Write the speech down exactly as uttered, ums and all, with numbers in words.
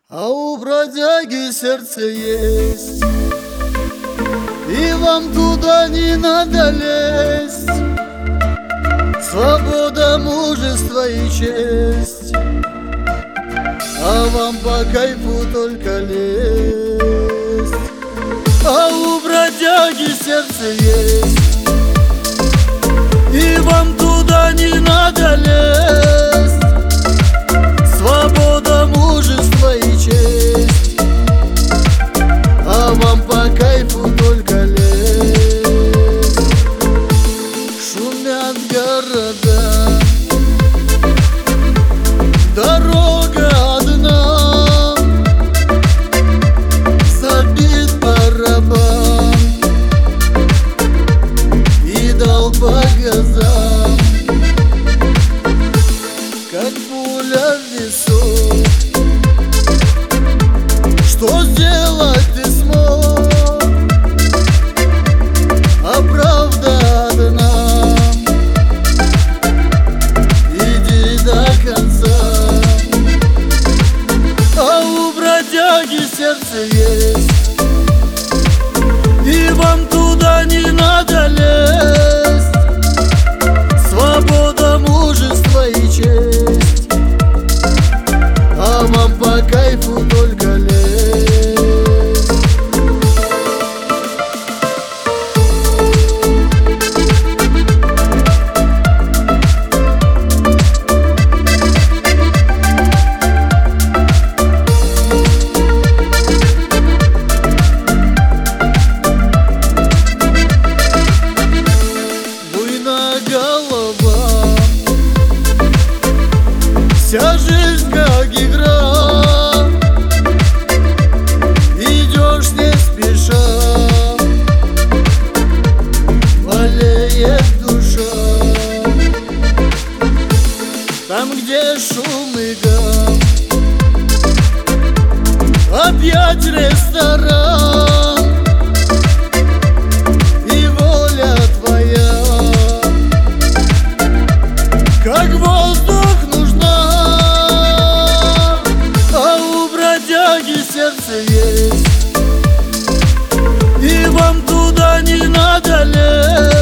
А у бродяги сердце есть, и вам туда не надо лезть. Свобода, мужество и честь, а вам по кайфу только лезть. А у бродяги сердце есть, и вам туда не надо лезть. Свобода, мужество и честь, а вам по кайфу только лезть. Шумят города, дорога одна, забит барабан и дал по газам, как пуля в висок. Что сделать ты смог? А правда одна, иди до конца. А у бродяги сердце есть, и вам туда не надо лезть. Свобода, мужество и честь, а вам по кайфу только лезть. Буйная голова, вся жизнь как игра, идешь не спеша, болеет душа. Там, где шум и гам, опять ресторан, и воля твоя как воздух нужна. А у бродяги сердце есть, и вам туда не надо лезть.